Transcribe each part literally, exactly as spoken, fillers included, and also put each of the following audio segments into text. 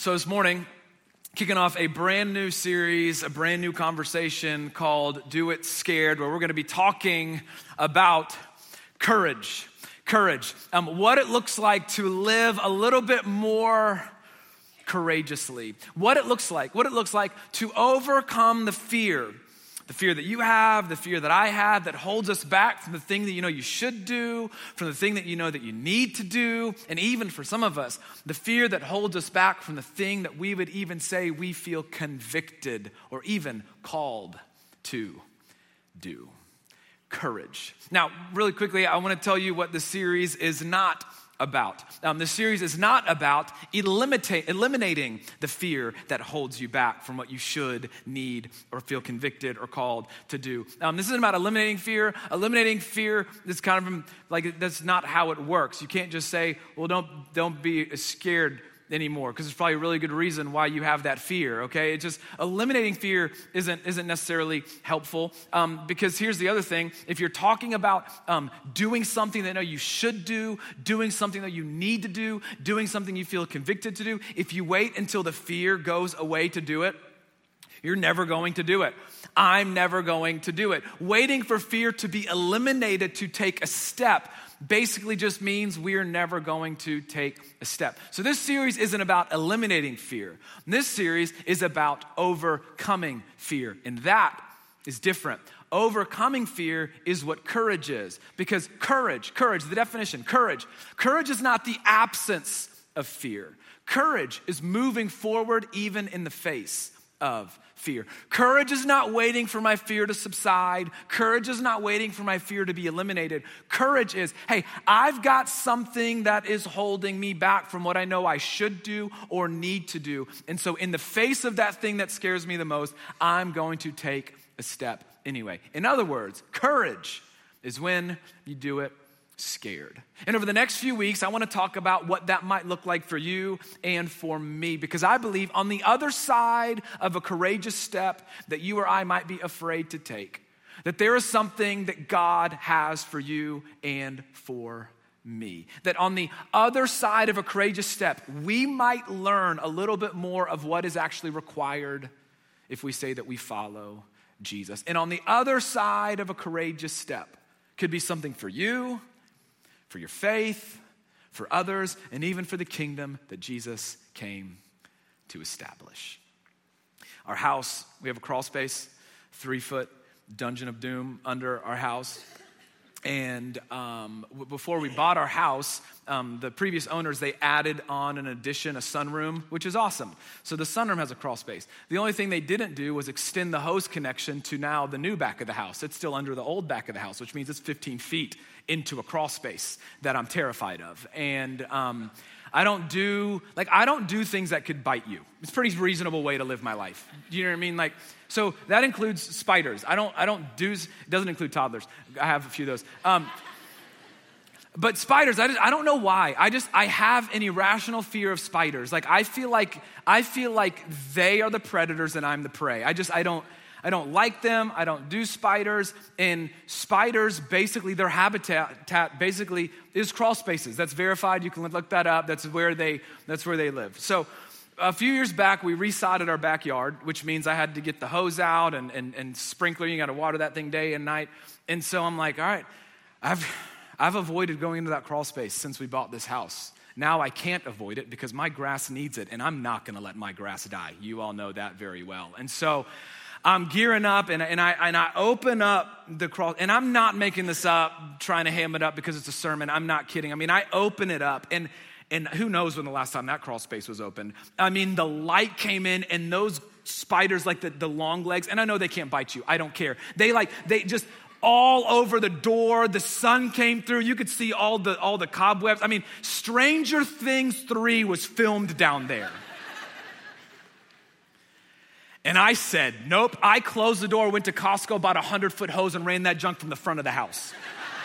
So this morning, kicking off a brand new series, a brand new conversation called Do It Scared, where we're going to be talking about courage. Courage. Um, what it looks like to live a little bit more courageously. What it looks like. What it looks like to overcome the fear. The fear that you have, the fear that I have that holds us back from the thing that you know you should do, from the thing that you know that you need to do, and even for some of us, the fear that holds us back from the thing that we would even say we feel convicted or even called to do. Courage. Now, really quickly, I want to tell you what the series is not about. Um, the series is not about eliminate, eliminating the fear that holds you back from what you should, need, or feel convicted or called to do. Um, this isn't about eliminating fear. Eliminating fear is kind of like, that's not how it works. You can't just say, well, don't, don't be scared anymore, because there's probably a really good reason why you have that fear, okay? It's just eliminating fear isn't isn't necessarily helpful, um, because here's the other thing. If you're talking about um, doing something that you know you should do, doing something that you need to do, doing something you feel convicted to do, if you wait until the fear goes away to do it, you're never going to do it. I'm never going to do it. Waiting for fear to be eliminated to take a step basically just means we're never going to take a step. So this series isn't about eliminating fear. This series is about overcoming fear, and that is different. Overcoming fear is what courage is, because courage, courage, the definition, courage, courage is not the absence of fear. Courage is moving forward even in the face of fear. Courage is not waiting for my fear to subside. Courage is not waiting for my fear to be eliminated. Courage is, hey, I've got something that is holding me back from what I know I should do or need to do. And so in the face of that thing that scares me the most, I'm going to take a step anyway. In other words, courage is when you do it scared. And over the next few weeks, I want to talk about what that might look like for you and for me, because I believe on the other side of a courageous step that you or I might be afraid to take, that there is something that God has for you and for me. That on the other side of a courageous step, we might learn a little bit more of what is actually required if we say that we follow Jesus. And on the other side of a courageous step could be something for you, for your faith, for others, and even for the kingdom that Jesus came to establish. Our house, we have a crawl space, three-foot dungeon of doom under our house. And um, w- before we bought our house, um, the previous owners, they added on an addition, a sunroom, which is awesome. So the sunroom has a crawl space. The only thing they didn't do was extend the hose connection to now the new back of the house. It's still under the old back of the house, which means it's fifteen feet into a crawl space that I'm terrified of. And um, I don't do, like, I don't do things that could bite you. It's a pretty reasonable way to live my life. Do you know what I mean? Like, so that includes spiders. I don't, I don't do, it doesn't include toddlers. I have a few of those. Um, but spiders, I, just, I don't know why. I just, I have an irrational fear of spiders. Like, I feel like, I feel like they are the predators and I'm the prey. I just, I don't, I don't like them. I don't do spiders. And spiders, basically, their habitat basically is crawl spaces. That's verified. You can look that up. That's where they, that's where they live. So a few years back, we resodded our backyard, which means I had to get the hose out and, and, and sprinkler. You got to water that thing day and night. And so I'm like, all right, I've, I've avoided going into that crawl space since we bought this house. Now I can't avoid it because my grass needs it, and I'm not going to let my grass die. You all know that very well. And so I'm gearing up, and, and, I, and I open up the crawl, and I'm not making this up, trying to ham it up because it's a sermon. I'm not kidding. I mean, I open it up, and and who knows when the last time that crawl space was opened. I mean, the light came in, and those spiders, like the, the long legs, and I know they can't bite you. I don't care. They like, they just all over the door. The sun came through. You could see all the all the cobwebs. I mean, Stranger Things three was filmed down there. And I said, nope. I closed the door, went to Costco, bought a hundred-foot hose, and ran that junk from the front of the house.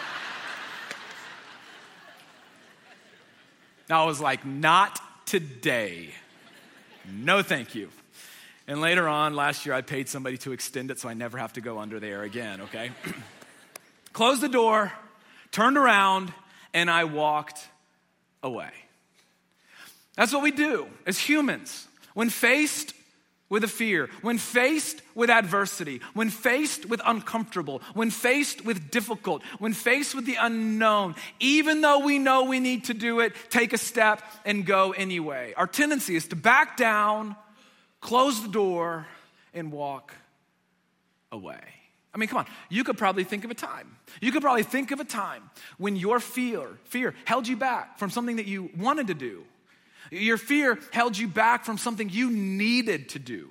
Now, I was like, not today. No, thank you. And later on, last year, I paid somebody to extend it so I never have to go under there again, okay? Closed the door, turned around, and I walked away. That's what we do as humans. When faced with a fear, when faced with adversity, when faced with uncomfortable, when faced with difficult, when faced with the unknown, even though we know we need to do it, take a step and go anyway. Our tendency is to back down, close the door, and walk away. I mean, come on, you could probably think of a time. You could probably think of a time when your fear, fear held you back from something that you wanted to do. Your fear held you back from something you needed to do.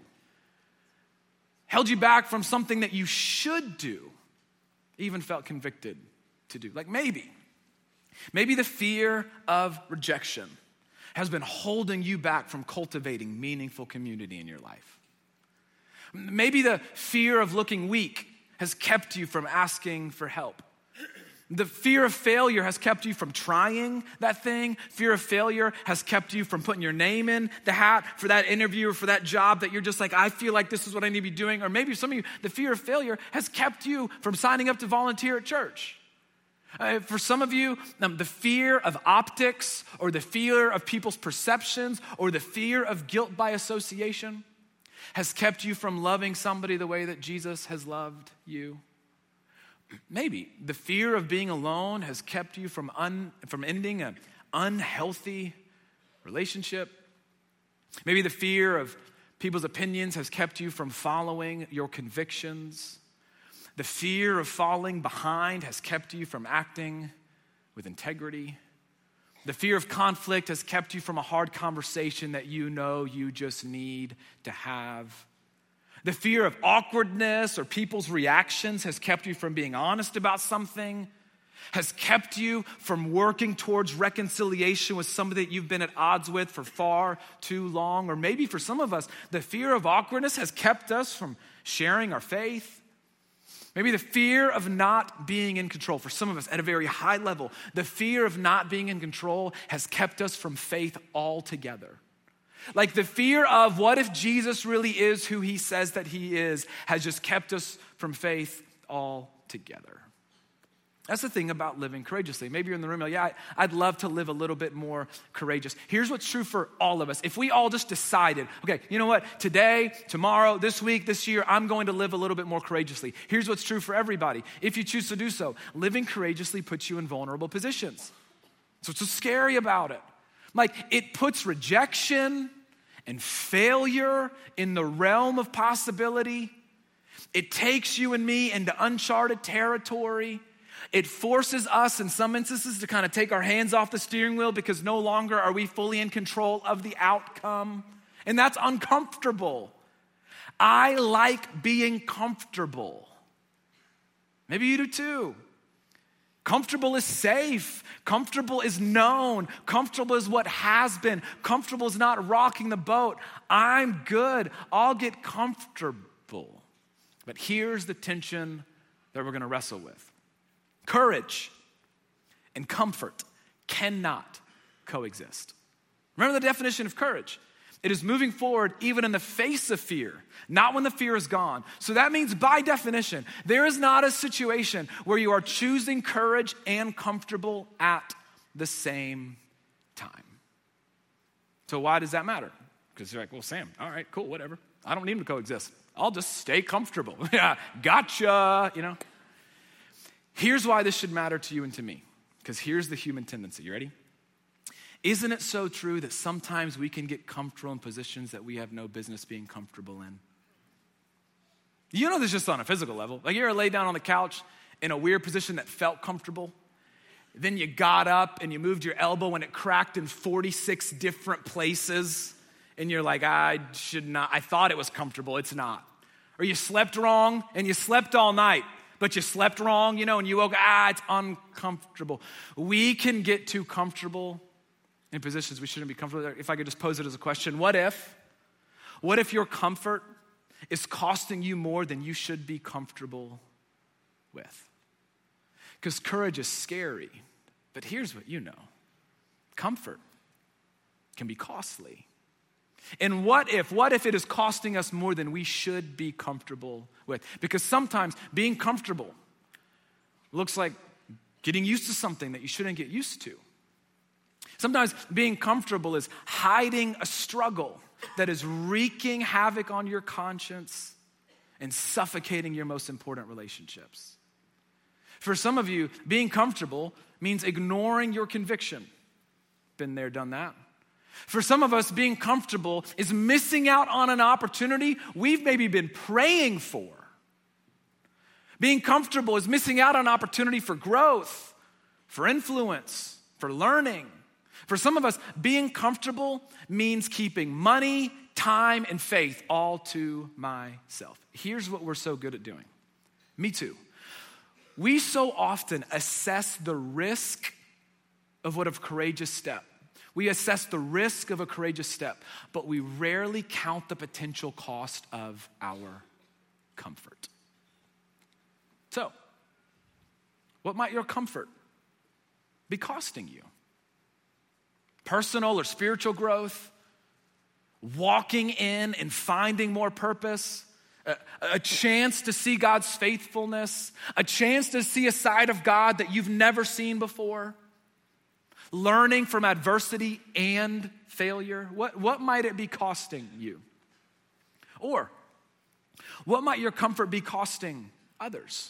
Held you back from something that you should do. Even felt convicted to do. Like maybe, maybe the fear of rejection has been holding you back from cultivating meaningful community in your life. Maybe the fear of looking weak has kept you from asking for help. The fear of failure has kept you from trying that thing. Fear of failure has kept you from putting your name in the hat for that interview or for that job that you're just like, I feel like this is what I need to be doing. Or maybe some of you, the fear of failure has kept you from signing up to volunteer at church. Uh, for some of you, um, the fear of optics or the fear of people's perceptions or the fear of guilt by association has kept you from loving somebody the way that Jesus has loved you. Maybe the fear of being alone has kept you from un, from ending an unhealthy relationship. Maybe the fear of people's opinions has kept you from following your convictions. The fear of falling behind has kept you from acting with integrity. The fear of conflict has kept you from a hard conversation that you know you just need to have. The fear of awkwardness or people's reactions has kept you from being honest about something, has kept you from working towards reconciliation with somebody that you've been at odds with for far too long. Or maybe for some of us, the fear of awkwardness has kept us from sharing our faith. Maybe the fear of not being in control. For some of us, at a very high level, the fear of not being in control has kept us from faith altogether. Like the fear of what if Jesus really is who he says that he is has just kept us from faith altogether. That's the thing about living courageously. Maybe you're in the room, like, yeah, I'd love to live a little bit more courageous. Here's what's true for all of us. If we all just decided, okay, you know what? Today, tomorrow, this week, this year, I'm going to live a little bit more courageously. Here's what's true for everybody. If you choose to do so, living courageously puts you in vulnerable positions. So what's so scary about it? Like it puts rejection and failure in the realm of possibility. It takes you and me into uncharted territory. It forces us in some instances to kind of take our hands off the steering wheel because no longer are we fully in control of the outcome. And that's uncomfortable. I like being comfortable. Maybe you do too. Comfortable is safe. Comfortable is known. Comfortable is what has been. Comfortable is not rocking the boat. I'm good. I'll get comfortable. But here's the tension that we're going to wrestle with. Courage and comfort cannot coexist. Remember the definition of courage. It is moving forward even in the face of fear, not when the fear is gone. So that means by definition, there is not a situation where you are choosing courage and comfortable at the same time. So why does that matter? Because you're like, well, Sam, all right, cool, whatever. I don't need them to coexist. I'll just stay comfortable. Yeah, gotcha, you know. Here's why this should matter to you and to me, because here's the human tendency. You ready? Isn't it so true that sometimes we can get comfortable in positions that we have no business being comfortable in? You know this just on a physical level. Like you ever lay down on the couch in a weird position that felt comfortable? Then you got up and you moved your elbow and it cracked in forty-six different places. And you're like, I should not, I thought it was comfortable, it's not. Or you slept wrong and you slept all night, but you slept wrong, you know, and you woke, ah, it's uncomfortable. We can get too comfortable in positions we shouldn't be comfortable. If I could just pose it as a question, what if, what if your comfort is costing you more than you should be comfortable with? Because courage is scary, but here's what you know. Comfort can be costly. And what if, what if it is costing us more than we should be comfortable with? Because sometimes being comfortable looks like getting used to something that you shouldn't get used to. Sometimes being comfortable is hiding a struggle that is wreaking havoc on your conscience and suffocating your most important relationships. For some of you, being comfortable means ignoring your conviction. Been there, done that. For some of us, being comfortable is missing out on an opportunity we've maybe been praying for. Being comfortable is missing out on an opportunity for growth, for influence, for learning. For some of us, being comfortable means keeping money, time, and faith all to myself. Here's what we're so good at doing. Me too. We so often assess the risk of what a courageous step. We assess the risk of a courageous step, but we rarely count the potential cost of our comfort. So, what might your comfort be costing you? Personal or spiritual growth? Walking in and finding more purpose? A, a chance to see God's faithfulness? A chance to see a side of God that you've never seen before? Learning from adversity and failure? What, what might it be costing you? Or, what might your comfort be costing others?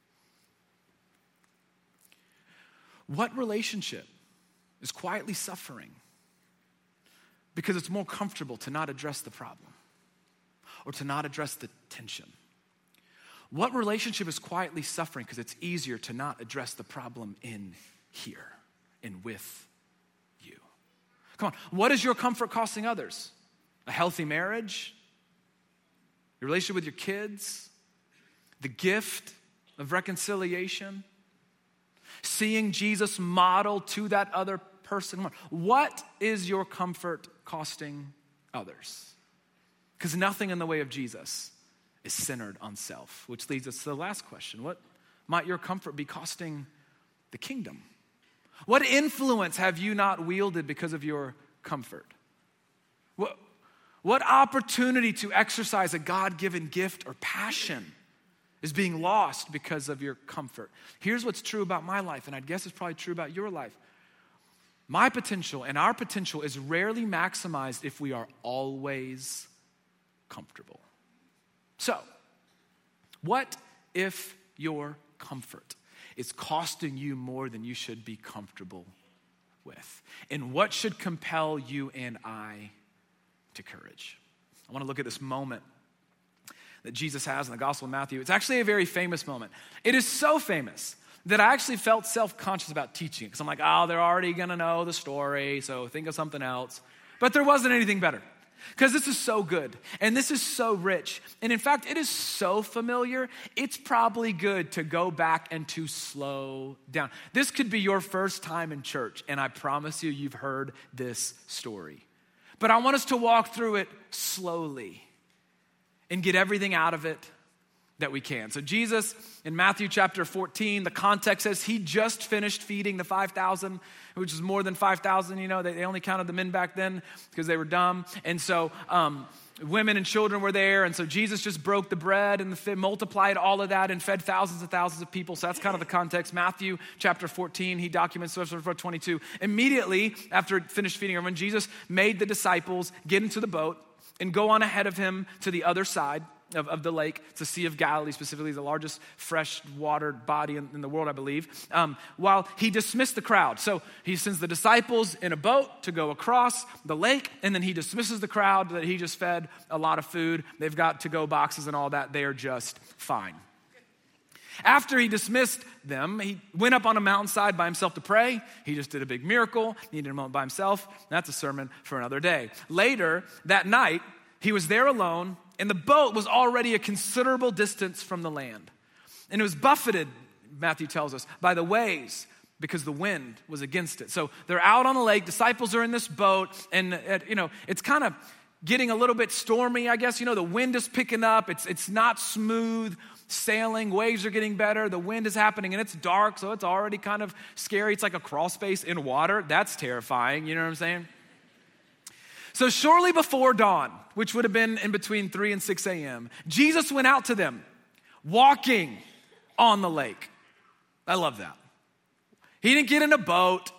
What relationship is quietly suffering because it's more comfortable to not address the problem or to not address the tension? What relationship is quietly suffering because it's easier to not address the problem in here and with you? Come on, what is your comfort costing others? A healthy marriage? Your relationship with your kids? The gift of reconciliation? Seeing Jesus model to that other person? What is your comfort costing others? Because nothing in the way of Jesus is centered on self, which leads us to the last question. What might your comfort be costing the kingdom? What influence have you not wielded because of your comfort? What, what opportunity to exercise a God-given gift or passion is being lost because of your comfort? Here's what's true about my life, and I guess it's probably true about your life. My potential and our potential is rarely maximized if we are always comfortable. So, what if your comfort is costing you more than you should be comfortable with? And what should compel you and I to courage? I want to look at this moment that Jesus has in the Gospel of Matthew. It's actually a very famous moment. It is so famous that I actually felt self-conscious about teaching it because I'm like, oh, they're already going to know the story, so think of something else. But there wasn't anything better because this is so good and this is so rich. And in fact, it is so familiar, it's probably good to go back and to slow down. This could be your first time in church, and I promise you, you've heard this story. But I want us to walk through it slowly and get everything out of it that we can. So Jesus, in Matthew chapter fourteen, the context says he just finished feeding the five thousand, which is more than five thousand. You know, they, they only counted the men back then because they were dumb. And so um, women and children were there. And so Jesus just broke the bread and the, multiplied all of that and fed thousands and thousands of people. So that's kind of the context. Matthew chapter fourteen, he documents verse twenty-two. Immediately after finished feeding everyone, Jesus made the disciples get into the boat and go on ahead of him to the other side of, of the lake. It's the Sea of Galilee, specifically the largest freshwater body in, in the world, I believe, um, while he dismissed the crowd. So he sends the disciples in a boat to go across the lake, and then he dismisses the crowd that he just fed a lot of food. They've got to-go boxes and all that. They are just fine. After he dismissed them, he went up on a mountainside by himself to pray. He just did a big miracle, needed a moment by himself. That's a sermon for another day. Later that night, he was there alone, and the boat was already a considerable distance from the land. And it was buffeted, Matthew tells us, by the waves because the wind was against it. So they're out on the lake, disciples are in this boat, and uh, you know, it's kind of getting a little bit stormy, I guess. You know, the wind is picking up. It's it's not smooth sailing. Waves are getting better. The wind is happening, and it's dark, so it's already kind of scary. It's like a crawl space in water. That's terrifying. You know what I'm saying? So shortly before dawn, which would have been in between three and six a.m., Jesus went out to them, walking on the lake. I love that. He didn't get in a boat.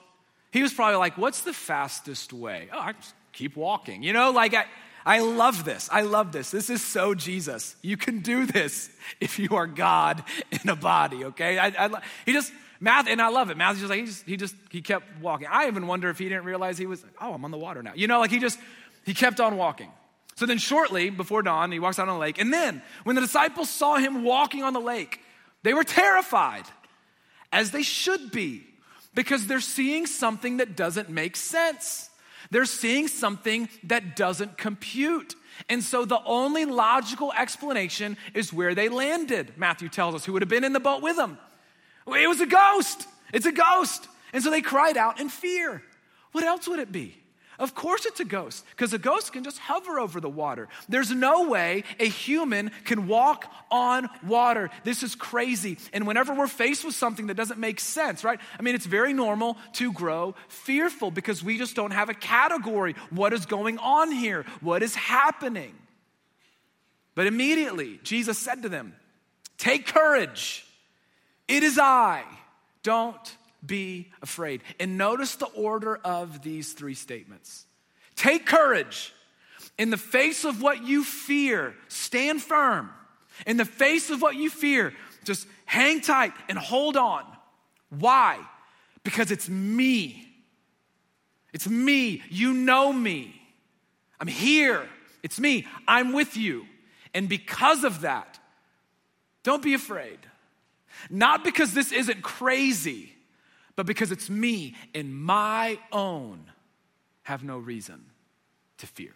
He was probably like, what's the fastest way? Oh, I just keep walking. You know, like I, I love this. I love this. This is so Jesus. You can do this if you are God in a body, okay? I, I, he just, Matthew, and I love it. Matthew's just like, he just, he just, he kept walking. I even wonder if he didn't realize he was, oh, I'm on the water now. You know, like he just, he kept on walking. So then shortly before dawn, he walks out on the lake. And then when the disciples saw him walking on the lake, they were terrified, as they should be, because they're seeing something that doesn't make sense. They're seeing something that doesn't compute. And so the only logical explanation is where they landed, Matthew tells us, who would have been in the boat with them. It was a ghost. It's a ghost. And so they cried out in fear. What else would it be? Of course it's a ghost, because a ghost can just hover over the water. There's no way a human can walk on water. This is crazy. And whenever we're faced with something that doesn't make sense, right? I mean, it's very normal to grow fearful because we just don't have a category. What is going on here? What is happening? But immediately, Jesus said to them, take courage. It is I. Don't be afraid. And notice the order of these three statements. Take courage. In the face of what you fear, stand firm. In the face of what you fear, just hang tight and hold on. Why? Because it's me. It's me. You know me. I'm here. It's me. I'm with you. And because of that, don't be afraid. Not because this isn't crazy, but because it's me and my own have no reason to fear.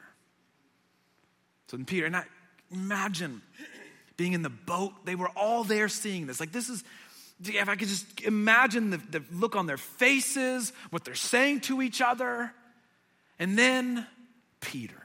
So then Peter, and I imagine being in the boat, they were all there seeing this. Like this is, if I could just imagine the, the look on their faces, what they're saying to each other. And then Peter.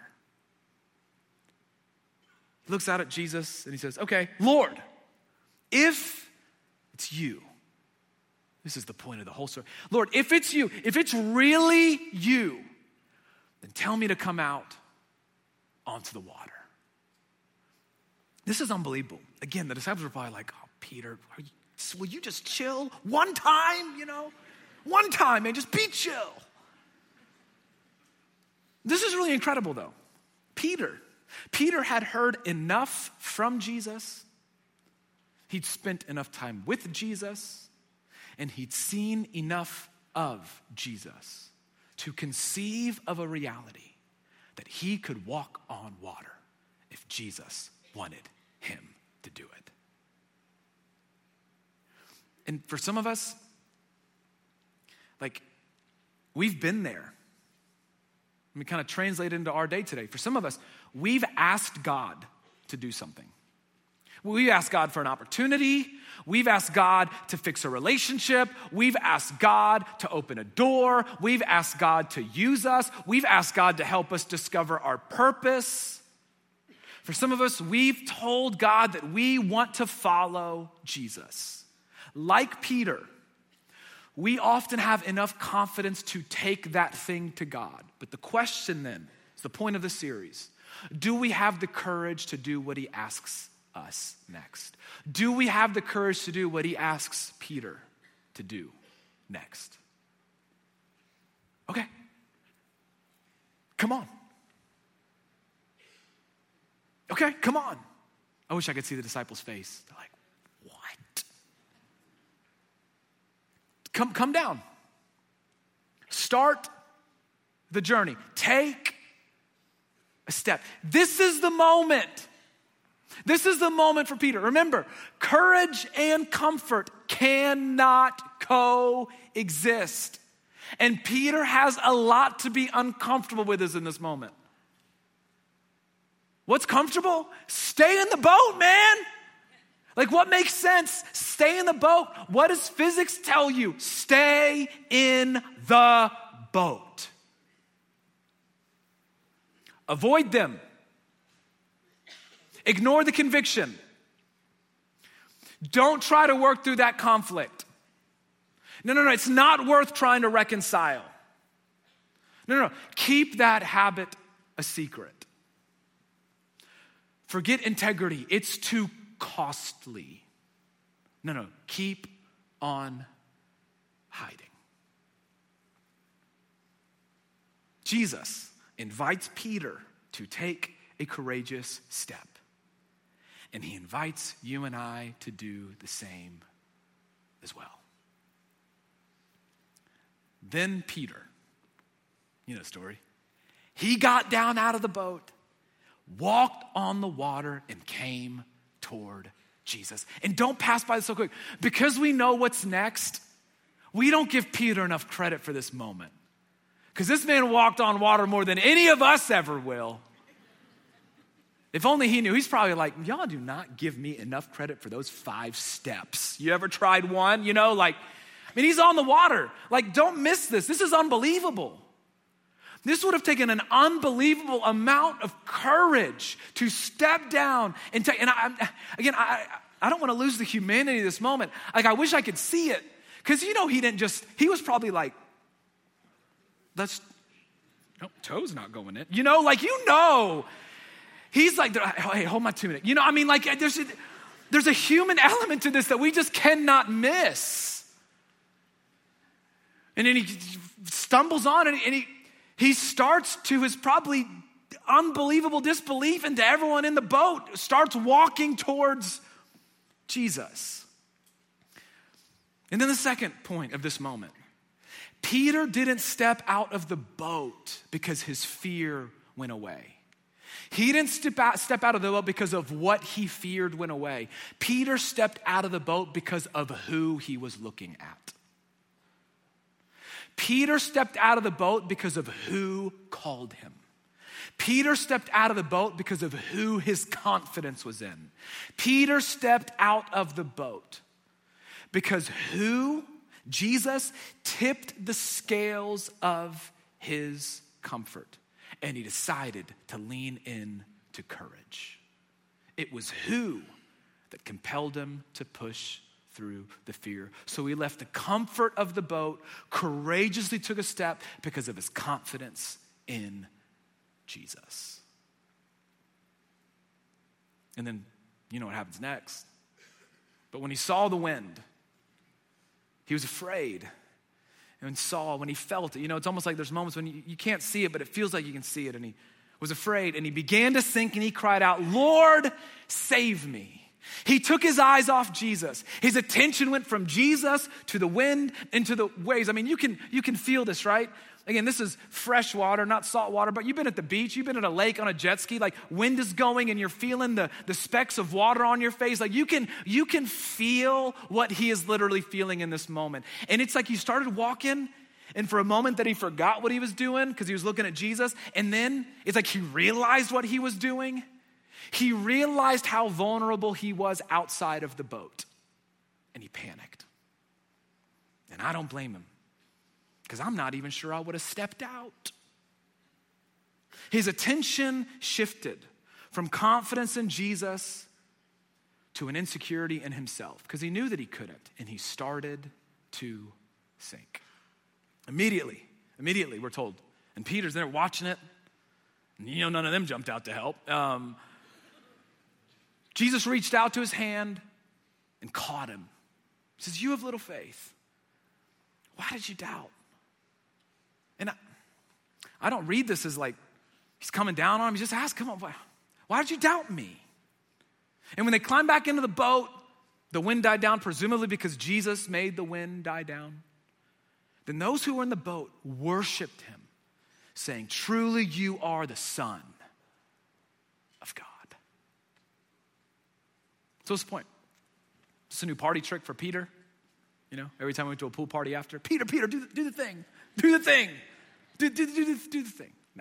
He looks out at Jesus and he says, okay, Lord, if it's you, this is the point of the whole story. Lord, if it's you, if it's really you, then tell me to come out onto the water. This is unbelievable. Again, the disciples were probably like, oh, Peter, are you, will you just chill one time, you know? One time, man, just be chill. This is really incredible, though. Peter, Peter had heard enough from Jesus. He'd spent enough time with Jesus. And he'd seen enough of Jesus to conceive of a reality that he could walk on water if Jesus wanted him to do it. And for some of us, like, we've been there. Let me kind of translate it into our day today. For some of us, we've asked God to do something. We've asked God for an opportunity. We've asked God to fix a relationship. We've asked God to open a door. We've asked God to use us. We've asked God to help us discover our purpose. For some of us, we've told God that we want to follow Jesus. Like Peter, we often have enough confidence to take that thing to God. But the question then, is the point of the series, do we have the courage to do what he asks us next? Do we have the courage to do what he asks Peter to do next? Okay. Come on. Okay, come on. I wish I could see the disciples' face. They're like, what? Come, come down. Start the journey. Take a step. This is the moment. This is the moment for Peter. Remember, courage and comfort cannot coexist. And Peter has a lot to be uncomfortable with us in this moment. What's comfortable? Stay in the boat, man. Like, what makes sense? Stay in the boat. What does physics tell you? Stay in the boat. Avoid them. Ignore the conviction. Don't try to work through that conflict. No, no, no, it's not worth trying to reconcile. No, no, no, keep that habit a secret. Forget integrity, it's too costly. No, no, keep on hiding. Jesus invites Peter to take a courageous step. And he invites you and I to do the same as well. Then Peter, you know the story, he got down out of the boat, walked on the water, and came toward Jesus. And don't pass by this so quick. Because we know what's next, we don't give Peter enough credit for this moment. Because this man walked on water more than any of us ever will. If only he knew. He's probably like, y'all do not give me enough credit for those five steps. You ever tried one? You know, like, I mean, he's on the water. Like, don't miss this. This is unbelievable. This would have taken an unbelievable amount of courage to step down and take, and I, again, I, I don't want to lose the humanity of this moment. Like, I wish I could see it. Because, you know, he didn't just, he was probably like, let's, no, toe's not going in. You know, like, you know, he's like, hey, hold my two minutes. You know, I mean, like, there's a, there's a human element to this that we just cannot miss. And then he stumbles on and he, and he He starts to his probably unbelievable disbelief, and to everyone in the boat, starts walking towards Jesus. And then the second point of this moment, Peter didn't step out of the boat because his fear went away. He didn't step out, step out of the boat because of what he feared went away. Peter stepped out of the boat because of who he was looking at. Peter stepped out of the boat because of who called him. Peter stepped out of the boat because of who his confidence was in. Peter stepped out of the boat because who, Jesus, tipped the scales of his comfort, and he decided to lean in to courage. It was who that compelled him to push through the fear. So he left the comfort of the boat, courageously took a step because of his confidence in Jesus. And then, you know what happens next. But when he saw the wind, he was afraid. And saw, when he felt it, you know, it's almost like there's moments when you, you can't see it, but it feels like you can see it. And he was afraid, and he began to sink, and he cried out, "Lord, save me." He took his eyes off Jesus. His attention went from Jesus to the wind and to the waves. I mean, you can you can feel this, right? Again, this is fresh water, not salt water, but you've been at the beach, you've been at a lake on a jet ski, like wind is going and you're feeling the, the specks of water on your face. Like you can, you can feel what he is literally feeling in this moment. And it's like he started walking, and for a moment that he forgot what he was doing because he was looking at Jesus. And then it's like he realized what he was doing. He realized how vulnerable he was outside of the boat, and he panicked. And I don't blame him, because I'm not even sure I would have stepped out. His attention shifted from confidence in Jesus to an insecurity in himself, because he knew that he couldn't, and he started to sink. Immediately, immediately we're told, and Peter's there watching it, and you know none of them jumped out to help. Um, Jesus reached out to his hand and caught him. He says, "You have little faith. Why did you doubt?" And I, I don't read this as like he's coming down on him. He just asked, "Come on, why, why did you doubt me?" And when they climbed back into the boat, the wind died down, presumably because Jesus made the wind die down. Then those who were in the boat worshiped him, saying, "Truly you are the Son of God." So what's the point? It's a new party trick for Peter. You know, every time we went to a pool party after, Peter, Peter, do the, do the thing. Do the thing. Do, do, do, do, do the thing. No.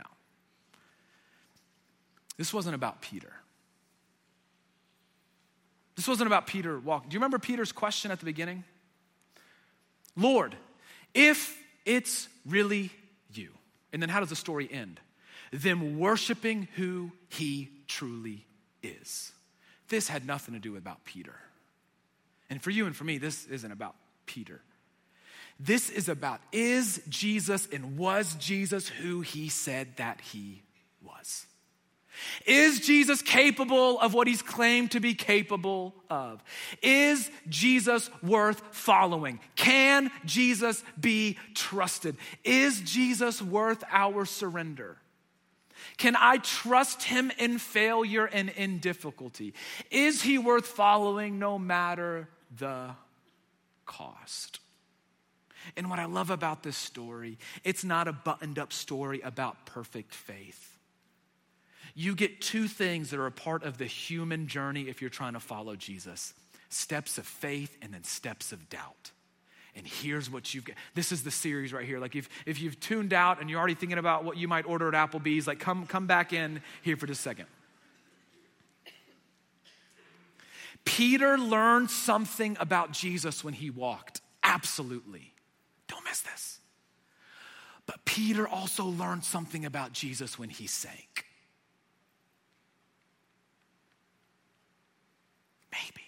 This wasn't about Peter. This wasn't about Peter walking. Do you remember Peter's question at the beginning? "Lord, if it's really you." And then how does the story end? "Them worshiping who he truly is." This had nothing to do about Peter. And for you and for me, this isn't about Peter. This is about, is Jesus and was Jesus who he said that he was? Is Jesus capable of what he's claimed to be capable of? Is Jesus worth following? Can Jesus be trusted? Is Jesus worth our surrender? Can I trust him in failure and in difficulty? Is he worth following no matter the cost? And what I love about this story, it's not a buttoned up story about perfect faith. You get two things that are a part of the human journey if you're trying to follow Jesus. Steps of faith and then steps of doubt. And here's what you've got. This is the series right here. Like if, if you've tuned out and you're already thinking about what you might order at Applebee's, like come, come back in here for just a second. Peter learned something about Jesus when he walked. Absolutely. Don't miss this. But Peter also learned something about Jesus when he sank. Maybe.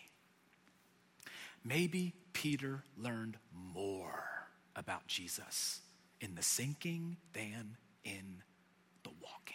Maybe Peter learned more about Jesus in the sinking than in the walking.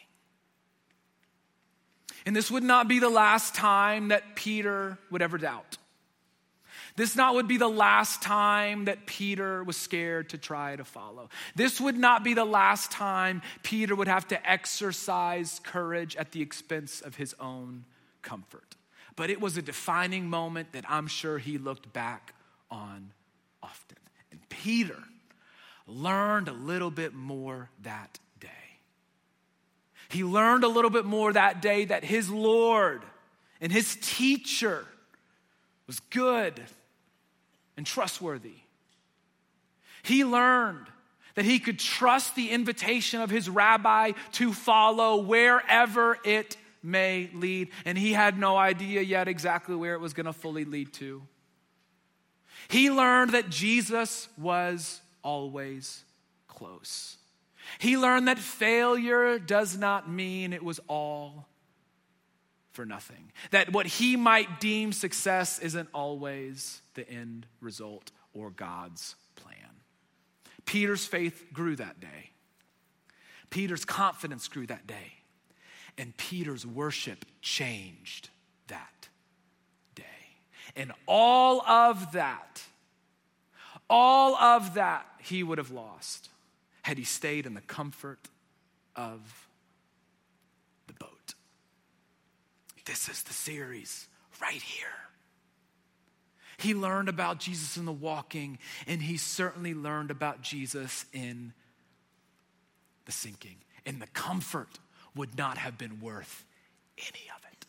And this would not be the last time that Peter would ever doubt. This not would be the last time that Peter was scared to try to follow. This would not be the last time Peter would have to exercise courage at the expense of his own comfort. But it was a defining moment that I'm sure he looked back on often. And Peter learned a little bit more that day. He learned a little bit more that day that his Lord and his teacher was good and trustworthy. He learned that he could trust the invitation of his rabbi to follow wherever it may lead. And he had no idea yet exactly where it was going to fully lead to. He learned that Jesus was always close. He learned that failure does not mean it was all for nothing. That what he might deem success isn't always the end result or God's plan. Peter's faith grew that day. Peter's confidence grew that day. And Peter's worship changed that day. And all of that, all of that he would have lost had he stayed in the comfort of the boat. This is the series right here. He learned about Jesus in the walking, and he certainly learned about Jesus in the sinking. And the comfort would not have been worth any of it.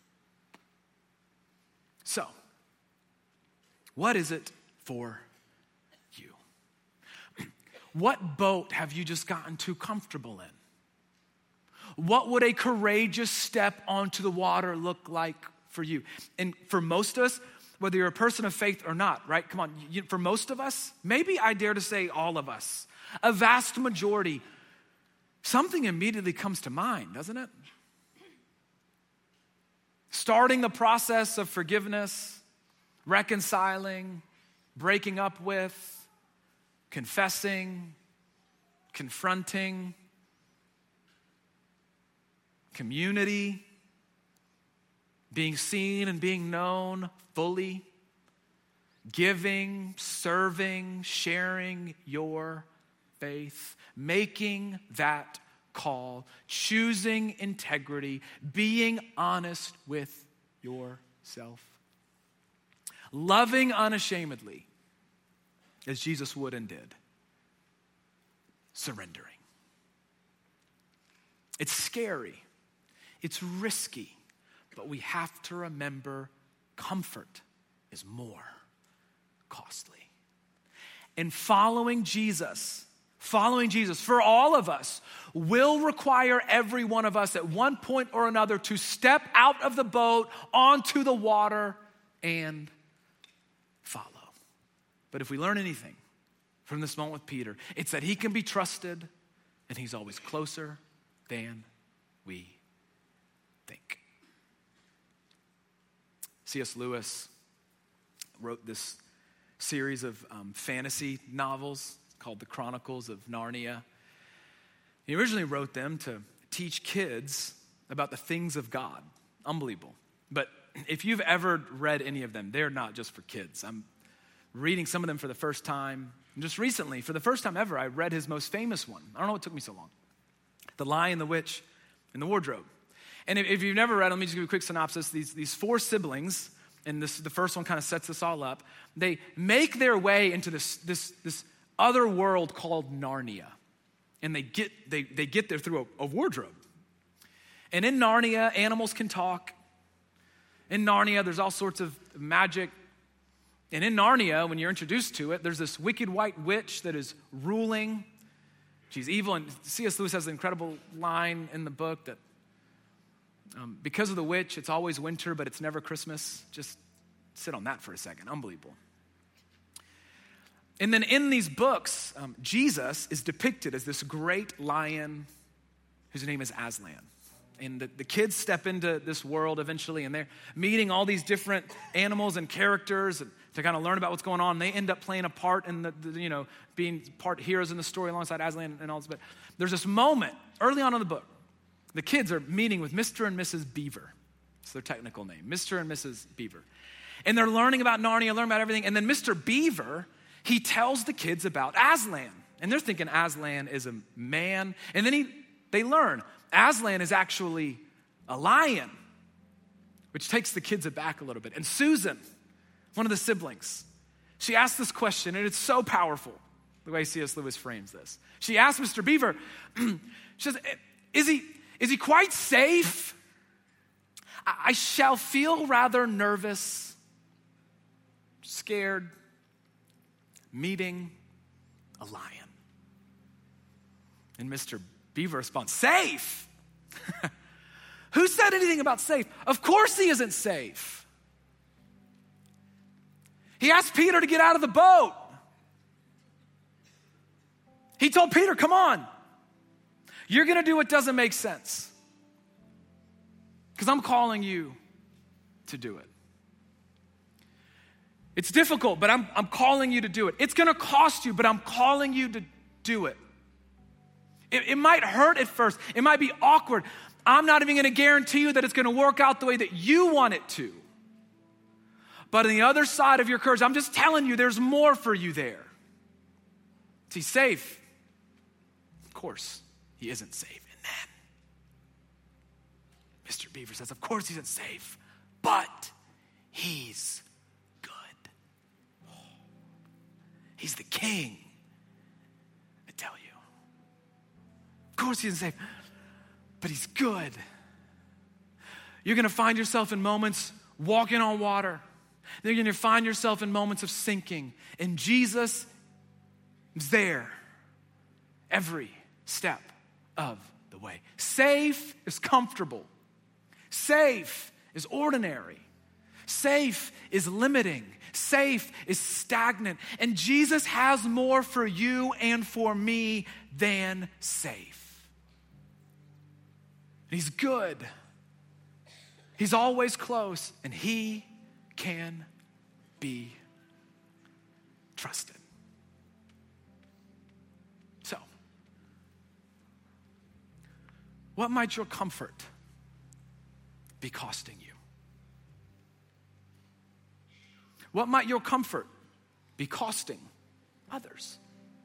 So, what is it for you? What boat have you just gotten too comfortable in? What would a courageous step onto the water look like for you? And for most of us, whether you're a person of faith or not, right? Come on, you, for most of us, maybe I dare to say all of us, a vast majority, something immediately comes to mind, doesn't it? Starting the process of forgiveness, reconciling, breaking up with, confessing, confronting, community, being seen and being known fully, giving, serving, sharing your faith, making that call, choosing integrity, being honest with yourself, loving unashamedly as Jesus would and did, surrendering. It's scary, it's risky, but we have to remember comfort is more costly. And following Jesus, following Jesus for all of us will require every one of us at one point or another to step out of the boat onto the water and follow. But if we learn anything from this moment with Peter, it's that he can be trusted and he's always closer than we think. C S Lewis wrote this series of um, fantasy novels called The Chronicles of Narnia. He originally wrote them to teach kids about the things of God. Unbelievable. But if you've ever read any of them, they're not just for kids. I'm reading some of them for the first time. And just recently, for the first time ever, I read his most famous one. I don't know what took me so long. The Lion, the Witch, and the Wardrobe. And if, if you've never read, let me just give you a quick synopsis. These, these four siblings, and this the first one kind of sets this all up, they make their way into this, this, this other world called Narnia. And they get, they, they get there through a, a wardrobe. And in Narnia, animals can talk. In Narnia, there's all sorts of magic. And in Narnia, when you're introduced to it, there's this wicked white witch that is ruling. She's evil. And C S Lewis has an incredible line in the book that um, because of the witch, it's always winter, but it's never Christmas. Just sit on that for a second. Unbelievable. And then in these books, um, Jesus is depicted as this great lion whose name is Aslan. And the, the kids step into this world eventually, and they're meeting all these different animals and characters and to kind of learn about what's going on. They end up playing a part in the, the you know, being part heroes in the story alongside Aslan and all this. But there's this moment early on in the book. The kids are meeting with Mister and Missus Beaver. It's their technical name, Mister and Missus Beaver. And they're learning about Narnia, learning about everything. And then Mister Beaver, he tells the kids about Aslan. And they're thinking Aslan is a man. And then he they learn Aslan is actually a lion, which takes the kids aback a little bit. And Susan, one of the siblings, she asked this question, and it's so powerful, the way C S Lewis frames this. She asked Mister Beaver, she says, is he, is he quite safe? I, I shall feel rather nervous, scared, meeting a lion. And Mister Beaver responds, safe? Who said anything about safe? Of course he isn't safe. He asked Peter to get out of the boat. He told Peter, come on. You're going to do what doesn't make sense. Because I'm calling you to do it. It's difficult, but I'm, I'm calling you to do it. It's going to cost you, but I'm calling you to do it. It, it might hurt at first. It might be awkward. I'm not even going to guarantee you that it's going to work out the way that you want it to. But on the other side of your courage, I'm just telling you, there's more for you there. Is he safe? Of course, he isn't safe. And then Mister Beaver says, of course he isn't safe, but he's good. He's the king. I tell you. Of course he isn't safe, but he's good. You're going to find yourself in moments walking on water. You're going to find yourself in moments of sinking. And Jesus is there every step of the way. Safe is comfortable. Safe is ordinary. Safe is limiting. Safe is stagnant. And Jesus has more for you and for me than safe. He's good. He's always close, and he can be trusted. So, what might your comfort be costing you? What might your comfort be costing others?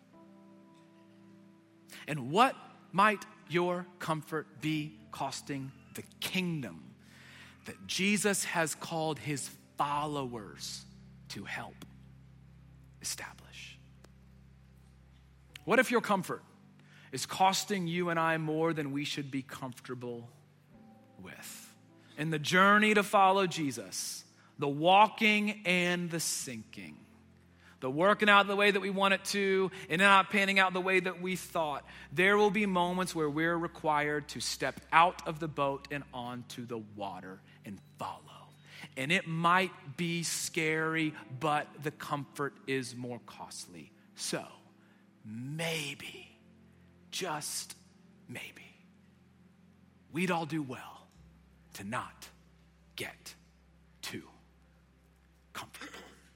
And what might your comfort be costing the kingdom that Jesus has called his followers to help establish? What if your comfort is costing you and I more than we should be comfortable with? In the journey to follow Jesus, the walking and the sinking, the working out the way that we want it to and not panning out the way that we thought, there will be moments where we're required to step out of the boat and onto the water and follow. And it might be scary, but the comfort is more costly. So maybe, just maybe, we'd all do well to not get too comfortable.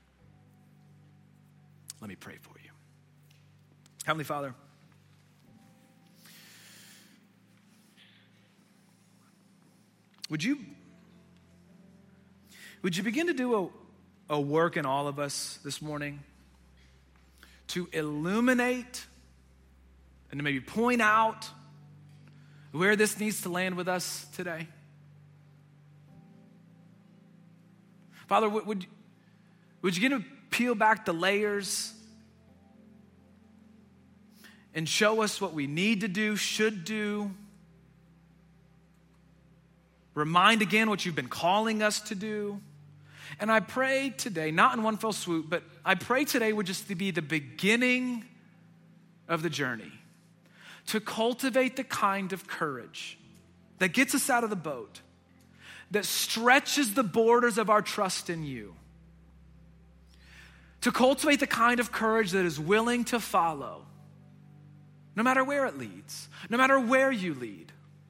Let me pray for you. Heavenly Father, would you, would you begin to do a, a work in all of us this morning to illuminate and to maybe point out where this needs to land with us today? Father, would, would, would you begin to peel back the layers and show us what we need to do, should do? Remind again what you've been calling us to do. And I pray today, not in one fell swoop, but I pray today would just be the beginning of the journey to cultivate the kind of courage that gets us out of the boat, that stretches the borders of our trust in you, to cultivate the kind of courage that is willing to follow, no matter where it leads, no matter where you lead.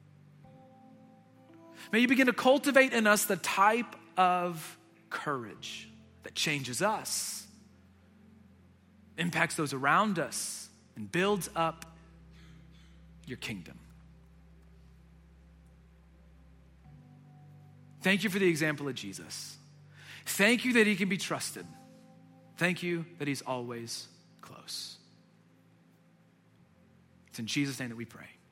May you begin to cultivate in us the type of courage that changes us, impacts those around us, and builds up your kingdom. Thank you for the example of Jesus. Thank you that he can be trusted. Thank you that he's always close. It's in Jesus' name that we pray.